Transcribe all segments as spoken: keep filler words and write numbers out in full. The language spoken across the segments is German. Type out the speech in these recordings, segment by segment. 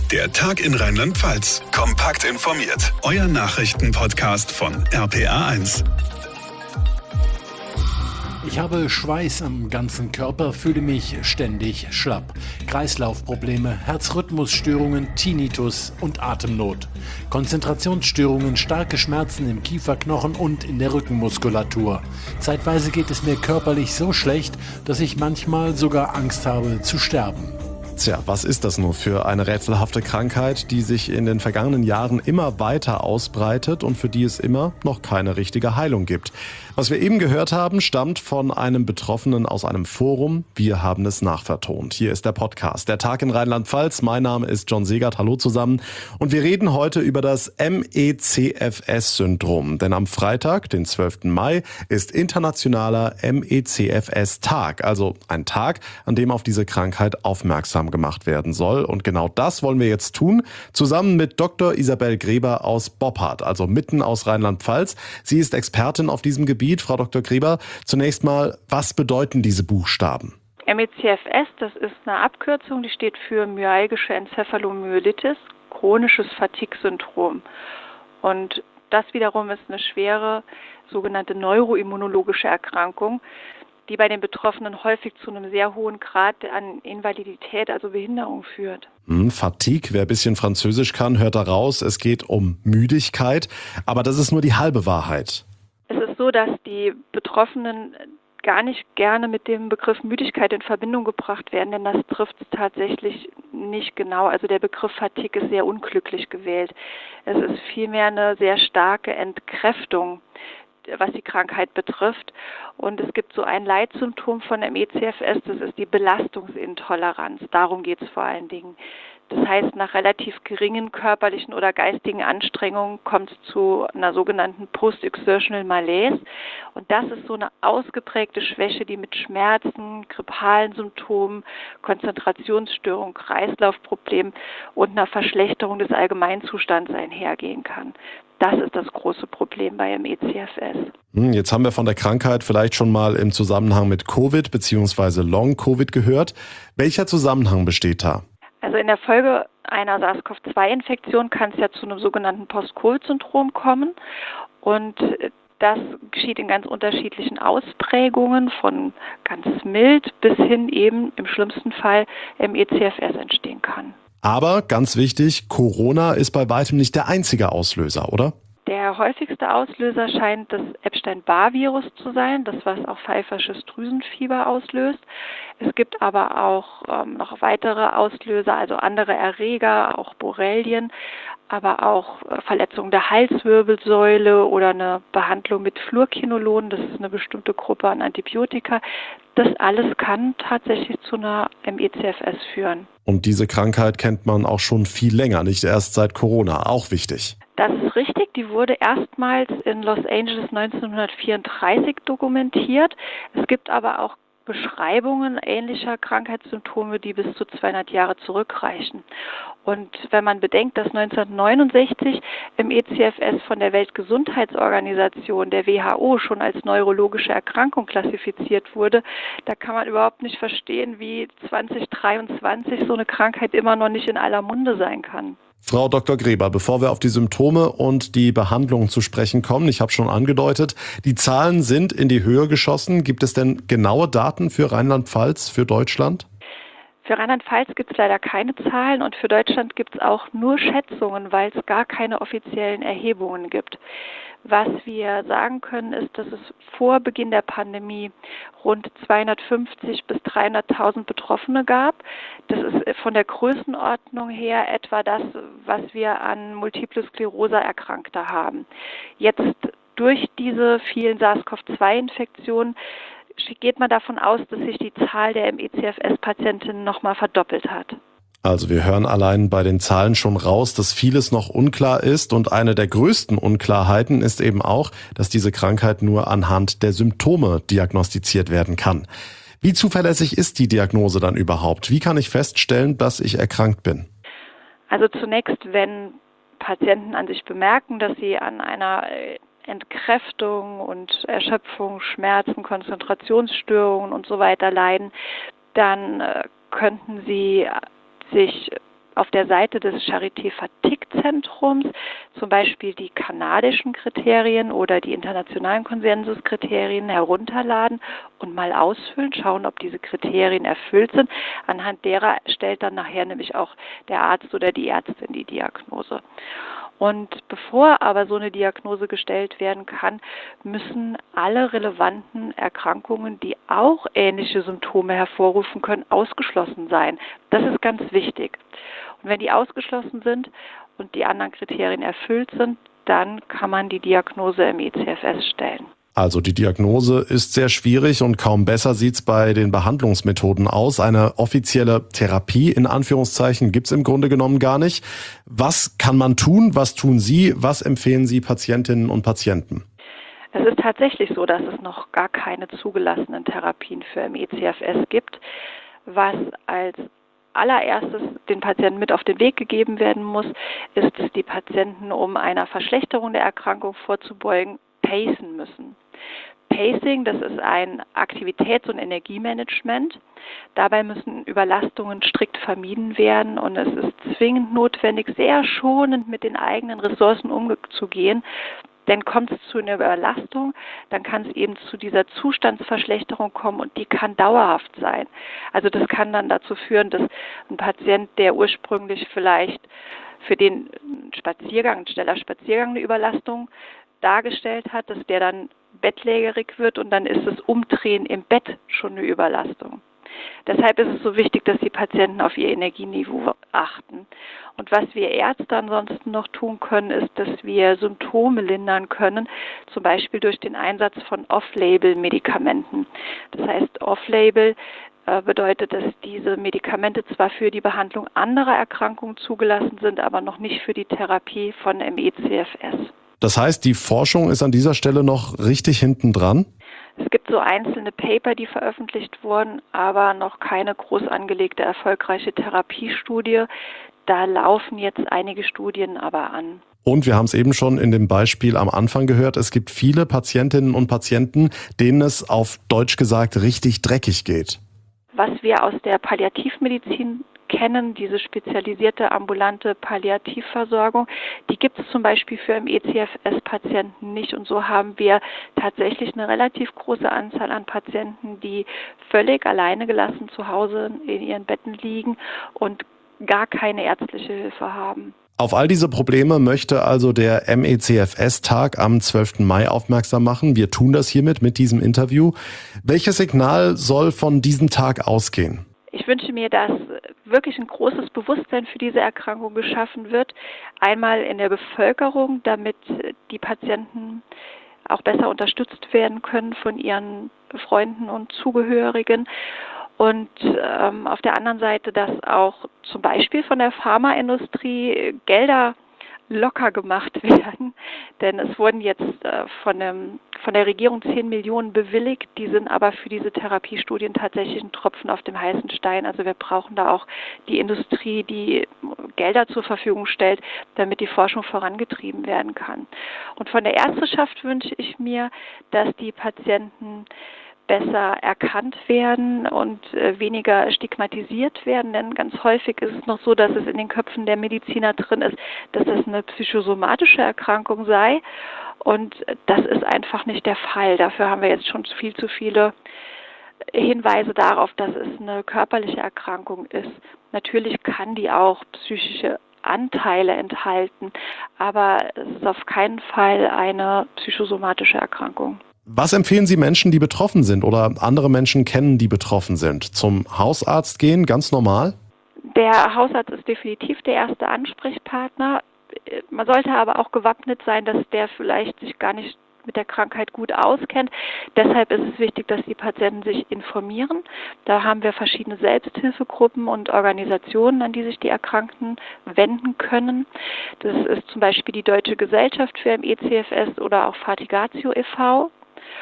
Der Tag in Rheinland-Pfalz. Kompakt informiert. Euer Nachrichtenpodcast von R P R eins. Ich habe Schweiß am ganzen Körper, fühle mich ständig schlapp. Kreislaufprobleme, Herzrhythmusstörungen, Tinnitus und Atemnot. Konzentrationsstörungen, starke Schmerzen im Kieferknochen und in der Rückenmuskulatur. Zeitweise geht es mir körperlich so schlecht, dass ich manchmal sogar Angst habe zu sterben. Tja, was ist das nur für eine rätselhafte Krankheit, die sich in den vergangenen Jahren immer weiter ausbreitet und für die es immer noch keine richtige Heilung gibt? Was wir eben gehört haben, stammt von einem Betroffenen aus einem Forum. Wir haben es nachvertont. Hier ist der Podcast, der Tag in Rheinland-Pfalz. Mein Name ist John Segert. Hallo zusammen. Und wir reden heute über das M E C F S-Syndrom. Denn am Freitag, den zwölften Mai, ist internationaler M E C F S-Tag. Also ein Tag, an dem auf diese Krankheit aufmerksam gemacht werden soll. Und genau das wollen wir jetzt tun, zusammen mit Doktor Isabel Greber aus Boppard, also mitten aus Rheinland-Pfalz. Sie ist Expertin auf diesem Gebiet. Frau Doktor Greber, zunächst mal, was bedeuten diese Buchstaben? M E C F S, das ist eine Abkürzung, die steht für myalgische Enzephalomyelitis, chronisches Fatigue-Syndrom. Und das wiederum ist eine schwere sogenannte neuroimmunologische Erkrankung, die bei den Betroffenen häufig zu einem sehr hohen Grad an Invalidität, also Behinderung führt. Hm, Fatigue, wer ein bisschen Französisch kann, hört da raus, es geht um Müdigkeit, aber das ist nur die halbe Wahrheit. Es ist so, dass die Betroffenen gar nicht gerne mit dem Begriff Müdigkeit in Verbindung gebracht werden, denn das trifft es tatsächlich nicht genau. Also der Begriff Fatigue ist sehr unglücklich gewählt. Es ist vielmehr eine sehr starke Entkräftung, was die Krankheit betrifft. Und es gibt so ein Leitsymptom von M E C F S, das ist die Belastungsintoleranz. Darum geht es vor allen Dingen. Das heißt, nach relativ geringen körperlichen oder geistigen Anstrengungen kommt es zu einer sogenannten Post-Exertional Malaise. Und das ist so eine ausgeprägte Schwäche, die mit Schmerzen, grippalen Symptomen, Konzentrationsstörungen, Kreislaufproblemen und einer Verschlechterung des Allgemeinzustands einhergehen kann. Das ist das große Problem bei M E C F S. Jetzt haben wir von der Krankheit vielleicht schon mal im Zusammenhang mit Covid bzw. Long-Covid gehört. Welcher Zusammenhang besteht da? Also in der Folge einer SARS-C o V zwei Infektion kann es ja zu einem sogenannten Post-Covid-Syndrom kommen. Und das geschieht in ganz unterschiedlichen Ausprägungen, von ganz mild bis hin eben im schlimmsten Fall M E C F S entstehen kann. Aber ganz wichtig, Corona ist bei weitem nicht der einzige Auslöser, oder? Der häufigste Auslöser scheint das Epstein-Barr-Virus zu sein, das was auch pfeifersches Drüsenfieber auslöst. Es gibt aber auch ähm, noch weitere Auslöser, also andere Erreger, auch Borrelien, aber auch äh, Verletzungen der Halswirbelsäule oder eine Behandlung mit Fluorquinolon, das ist eine bestimmte Gruppe an Antibiotika. Das alles kann tatsächlich zu einer M E C F S führen. Und diese Krankheit kennt man auch schon viel länger, nicht erst seit Corona, auch wichtig. Das ist richtig, die wurde erstmals in Los Angeles neunzehnhundertvierunddreißig dokumentiert. Es gibt aber auch Beschreibungen ähnlicher Krankheitssymptome, die bis zu zweihundert Jahre zurückreichen. Und wenn man bedenkt, dass neunzehnhundertneunundsechzig M E C F S von der Weltgesundheitsorganisation, der W H O, schon als neurologische Erkrankung klassifiziert wurde, da kann man überhaupt nicht verstehen, wie zwanzig dreiundzwanzig so eine Krankheit immer noch nicht in aller Munde sein kann. Frau Doktor Greber, bevor wir auf die Symptome und die Behandlung zu sprechen kommen, ich habe schon angedeutet, die Zahlen sind in die Höhe geschossen. Gibt es denn genaue Daten für Rheinland-Pfalz, für Deutschland? Für Rheinland-Pfalz gibt es leider keine Zahlen und für Deutschland gibt es auch nur Schätzungen, weil es gar keine offiziellen Erhebungen gibt. Was wir sagen können, ist, dass es vor Beginn der Pandemie rund zweihundertfünfzig bis dreihunderttausend Betroffene gab. Das ist von der Größenordnung her etwa das, was wir an Multiple Sklerose Erkrankte haben. Jetzt durch diese vielen SARS-C o V zwei Infektionen geht man davon aus, dass sich die Zahl der M E C F S-Patientinnen nochmal verdoppelt hat. Also wir hören allein bei den Zahlen schon raus, dass vieles noch unklar ist und eine der größten Unklarheiten ist eben auch, dass diese Krankheit nur anhand der Symptome diagnostiziert werden kann. Wie zuverlässig ist die Diagnose dann überhaupt? Wie kann ich feststellen, dass ich erkrankt bin? Also zunächst, wenn Patienten an sich bemerken, dass sie an einer Entkräftung und Erschöpfung, Schmerzen, Konzentrationsstörungen und so weiter leiden, dann äh, könnten sie sich auf der Seite des Charité-Fatigue-Zentrums zum Beispiel die kanadischen Kriterien oder die internationalen Konsensuskriterien herunterladen und mal ausfüllen, schauen, ob diese Kriterien erfüllt sind. Anhand derer stellt dann nachher nämlich auch der Arzt oder die Ärztin die Diagnose. Und bevor aber so eine Diagnose gestellt werden kann, müssen alle relevanten Erkrankungen, die auch ähnliche Symptome hervorrufen können, ausgeschlossen sein. Das ist ganz wichtig. Und wenn die ausgeschlossen sind und die anderen Kriterien erfüllt sind, dann kann man die Diagnose im E C F S stellen. Also die Diagnose ist sehr schwierig und kaum besser sieht's bei den Behandlungsmethoden aus. Eine offizielle Therapie in Anführungszeichen gibt's im Grunde genommen gar nicht. Was kann man tun? Was tun Sie? Was empfehlen Sie Patientinnen und Patienten? Es ist tatsächlich so, dass es noch gar keine zugelassenen Therapien für M E C F S gibt, was als allererstes den Patienten mit auf den Weg gegeben werden muss, ist, dass die Patienten, um einer Verschlechterung der Erkrankung vorzubeugen, pacen müssen. Pacing, das ist ein Aktivitäts- und Energiemanagement. Dabei müssen Überlastungen strikt vermieden werden und es ist zwingend notwendig, sehr schonend mit den eigenen Ressourcen umzugehen. Denn kommt es zu einer Überlastung, dann kann es eben zu dieser Zustandsverschlechterung kommen und die kann dauerhaft sein. Also das kann dann dazu führen, dass ein Patient, der ursprünglich vielleicht für den Spaziergang, ein schneller Spaziergang eine Überlastung dargestellt hat, dass der dann bettlägerig wird und dann ist das Umdrehen im Bett schon eine Überlastung. Deshalb ist es so wichtig, dass die Patienten auf ihr Energieniveau achten. Und was wir Ärzte ansonsten noch tun können, ist, dass wir Symptome lindern können, zum Beispiel durch den Einsatz von Off-Label-Medikamenten. Das heißt, Off-Label äh, bedeutet, dass diese Medikamente zwar für die Behandlung anderer Erkrankungen zugelassen sind, aber noch nicht für die Therapie von M E C F S. Das heißt, die Forschung ist an dieser Stelle noch richtig hinten dran? Es gibt so einzelne Paper, die veröffentlicht wurden, aber noch keine groß angelegte erfolgreiche Therapiestudie. Da laufen jetzt einige Studien aber an. Und wir haben es eben schon in dem Beispiel am Anfang gehört, es gibt viele Patientinnen und Patienten, denen es auf Deutsch gesagt richtig dreckig geht. Was wir aus der Palliativmedizin kennen, diese spezialisierte ambulante Palliativversorgung, die gibt es zum Beispiel für M E C F S-Patienten nicht. Und so haben wir tatsächlich eine relativ große Anzahl an Patienten, die völlig alleine gelassen zu Hause in ihren Betten liegen und gar keine ärztliche Hilfe haben. Auf all diese Probleme möchte also der M E C F S-Tag am zwölften Mai aufmerksam machen. Wir tun das hiermit mit diesem Interview. Welches Signal soll von diesem Tag ausgehen? Ich wünsche mir, dass wirklich ein großes Bewusstsein für diese Erkrankung geschaffen wird. Einmal in der Bevölkerung, damit die Patienten auch besser unterstützt werden können von ihren Freunden und Zugehörigen. Und ähm, auf der anderen Seite, dass auch zum Beispiel von der Pharmaindustrie Gelder locker gemacht werden. Denn es wurden jetzt äh, von, dem, von der Regierung zehn Millionen bewilligt. Die sind aber für diese Therapiestudien tatsächlich ein Tropfen auf dem heißen Stein. Also wir brauchen da auch die Industrie, die Gelder zur Verfügung stellt, damit die Forschung vorangetrieben werden kann. Und von der Ärzteschaft wünsche ich mir, dass die Patienten besser erkannt werden und äh, weniger stigmatisiert werden, denn ganz häufig ist es noch so, dass es in den Köpfen der Mediziner drin ist, dass es eine psychosomatische Erkrankung sei und das ist einfach nicht der Fall. Dafür haben wir jetzt schon viel zu viele Hinweise darauf, dass es eine körperliche Erkrankung ist. Natürlich kann die auch psychische Anteile enthalten, aber es ist auf keinen Fall eine psychosomatische Erkrankung. Was empfehlen Sie Menschen, die betroffen sind oder andere Menschen kennen, die betroffen sind? Zum Hausarzt gehen, ganz normal? Der Hausarzt ist definitiv der erste Ansprechpartner. Man sollte aber auch gewappnet sein, dass der vielleicht sich gar nicht mit der Krankheit gut auskennt. Deshalb ist es wichtig, dass die Patienten sich informieren. Da haben wir verschiedene Selbsthilfegruppen und Organisationen, an die sich die Erkrankten wenden können. Das ist zum Beispiel die Deutsche Gesellschaft für M E C F S oder auch Fatigatio e V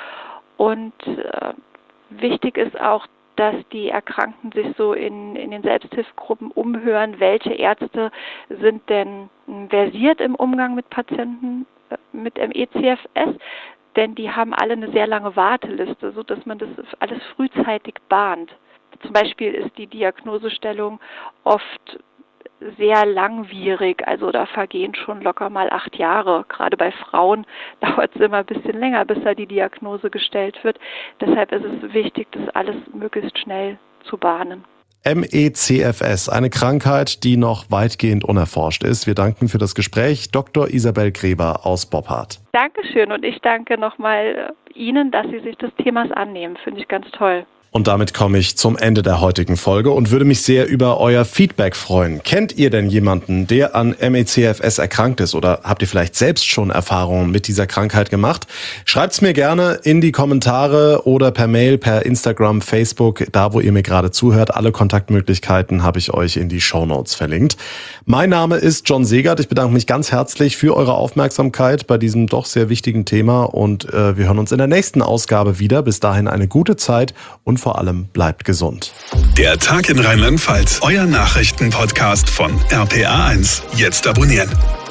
Und äh, wichtig ist auch, dass die Erkrankten sich so in, in den Selbsthilfegruppen umhören, welche Ärzte sind denn versiert im Umgang mit Patienten äh, mit M E C F S, denn die haben alle eine sehr lange Warteliste, sodass man das alles frühzeitig bahnt. Zum Beispiel ist die Diagnosestellung oft sehr langwierig. Also da vergehen schon locker mal acht Jahre. Gerade bei Frauen dauert es immer ein bisschen länger, bis da die Diagnose gestellt wird. Deshalb ist es wichtig, das alles möglichst schnell zu bahnen. M E C F S, eine Krankheit, die noch weitgehend unerforscht ist. Wir danken für das Gespräch Doktor Isabel Gräber aus Boppard. Dankeschön und ich danke nochmal Ihnen, dass Sie sich des Themas annehmen. Finde ich ganz toll. Und damit komme ich zum Ende der heutigen Folge und würde mich sehr über euer Feedback freuen. Kennt ihr denn jemanden, der an M E C F S erkrankt ist, oder habt ihr vielleicht selbst schon Erfahrungen mit dieser Krankheit gemacht? Schreibt's mir gerne in die Kommentare oder per Mail, per Instagram, Facebook, da wo ihr mir gerade zuhört. Alle Kontaktmöglichkeiten habe ich euch in die Shownotes verlinkt. Mein Name ist John Segert. Ich bedanke mich ganz herzlich für eure Aufmerksamkeit bei diesem doch sehr wichtigen Thema und äh, wir hören uns in der nächsten Ausgabe wieder. Bis dahin eine gute Zeit und vor allem bleibt gesund. Der Tag in Rheinland-Pfalz, euer Nachrichtenpodcast von R P R eins. Jetzt abonnieren.